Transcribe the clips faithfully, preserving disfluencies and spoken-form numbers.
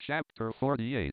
Chapter forty-eight.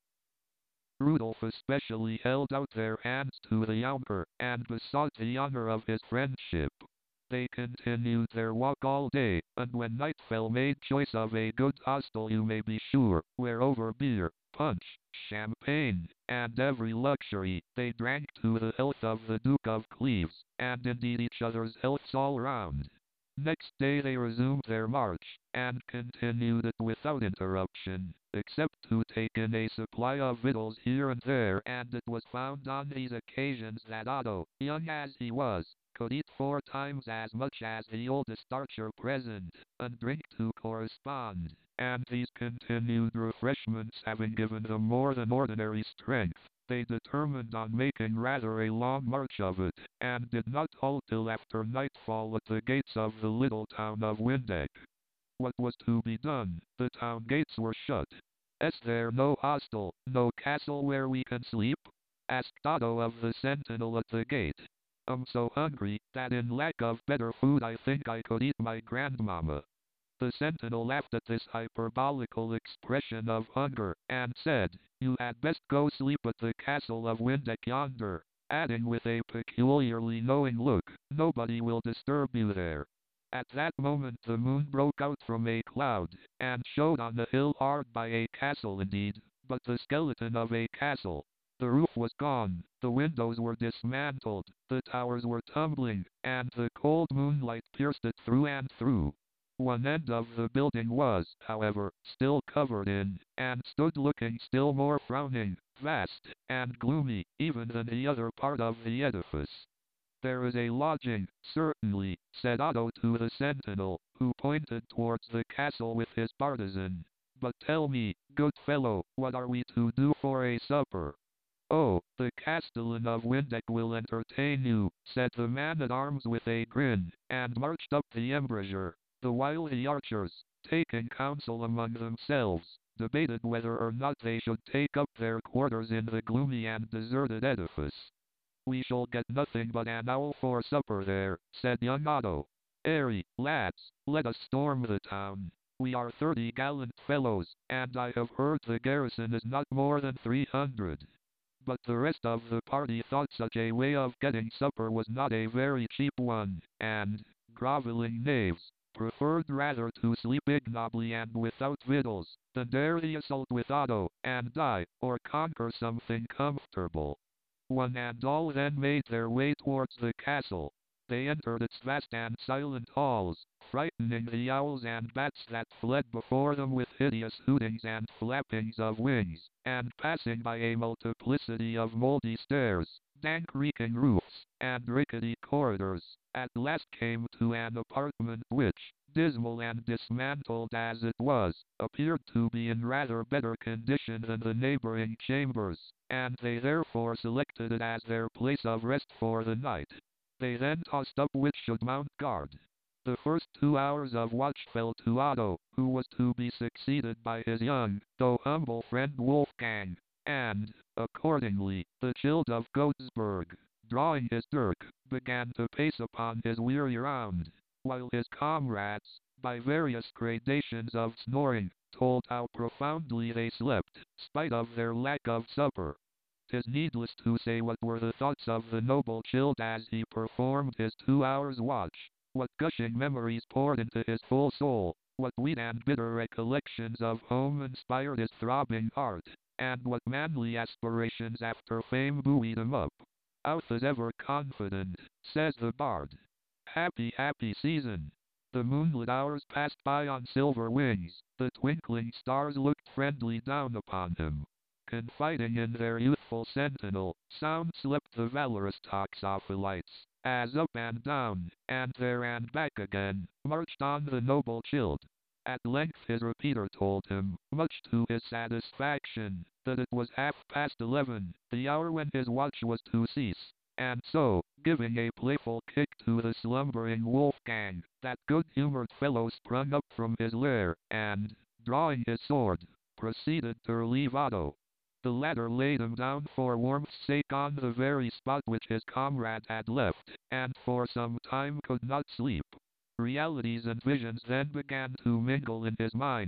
Rudolph especially held out their hands to the younger, and besought the honor of his friendship. They continued their walk all day, and when night fell made choice of a good hostel, you may be sure, where over beer, punch, champagne, and every luxury, they drank to the health of the Duke of Cleves, and indeed each other's healths all round. Next day they resumed their march, and continued it without interruption, except to take in a supply of victuals here and there, and it was found on these occasions that Otto, young as he was, could eat four times as much as the oldest archer present, and drink to correspond, and these continued refreshments having given them more than ordinary strength, they determined on making rather a long march of it, and did not halt till after nightfall at the gates of the little town of Windeck. What was to be done? The town gates were shut. Is there no hostel, no castle where we can sleep? Asked Otto of the sentinel at the gate. I'm so hungry, that in lack of better food I think I could eat my grandmamma. The sentinel laughed at this hyperbolical expression of hunger, and said, You had best go sleep at the castle of Windeck yonder, adding with a peculiarly knowing look, nobody will disturb you there. At that moment the moon broke out from a cloud, and showed on the hill hard by a castle indeed, but the skeleton of a castle. The roof was gone, the windows were dismantled, the towers were tumbling, and the cold moonlight pierced it through and through. One end of the building was, however, still covered in, and stood looking still more frowning, vast, and gloomy, even than the other part of the edifice. There is a lodging, certainly, said Otto to the sentinel, who pointed towards the castle with his partisan. But tell me, good fellow, what are we to do for a supper? Oh, the castellan of Windeck will entertain you, said the man-at-arms with a grin, and marched up the embrasure. The while the archers, taking counsel among themselves, debated whether or not they should take up their quarters in the gloomy and deserted edifice. We shall get nothing but an owl for supper there, said young Otto. Airy, lads, let us storm the town. We are thirty gallant fellows, and I have heard the garrison is not more than three hundred. But the rest of the party thought such a way of getting supper was not a very cheap one, and, groveling knaves, preferred rather to sleep ignobly and without victuals, than dare the assault with Otto, and die, or conquer something comfortable. One and all then made their way towards the castle. They entered its vast and silent halls, frightening the owls and bats that fled before them with hideous hootings and flappings of wings, and passing by a multiplicity of moldy stairs, dank reeking roofs, and rickety corridors, at last came to an apartment which, dismal and dismantled as it was, appeared to be in rather better condition than the neighboring chambers, and they therefore selected it as their place of rest for the night. They then tossed up which should mount guard. The first two hours of watch fell to Otto, who was to be succeeded by his young, though humble friend Wolfgang, and, accordingly, the Childe of Gotesburg, drawing his dirk, began to pace upon his weary round, while his comrades, by various gradations of snoring, told how profoundly they slept, spite of their lack of supper. 'Tis needless to say what were the thoughts of the noble Childe as he performed his two hours' watch, what gushing memories poured into his full soul, what sweet and bitter recollections of home inspired his throbbing heart, and what manly aspirations after fame buoyed him up. Out is ever confident, says the bard. Happy, happy season! The moonlit hours passed by on silver wings, the twinkling stars looked friendly down upon him. Confiding in their youthful sentinel, sound slept the valorous Toxophilites, as up and down, and there and back again, marched on the noble Childe. At length his repeater told him, much to his satisfaction, that it was half past eleven, the hour when his watch was to cease, and so, giving a playful kick to the slumbering Wolfgang, that good-humored fellow sprung up from his lair, and, drawing his sword, proceeded to relieve Otto. The latter laid him down for warmth's sake on the very spot which his comrade had left, and for some time could not sleep. Realities and visions then began to mingle in his mind.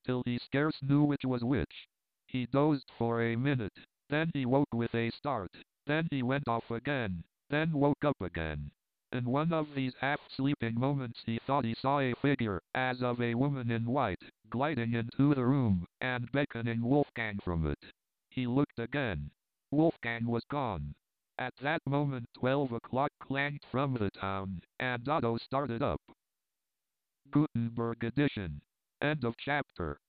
till he scarce knew which was which. He dozed for a minute, then he woke with a start, then he went off again, then woke up again. In one of these half-sleeping moments he thought he saw a figure, as of a woman in white, gliding into the room, and beckoning Wolfgang from it. He looked again. Wolfgang was gone. At that moment twelve o'clock clanged from the town, and Otto started up. Gutenberg edition. End of chapter.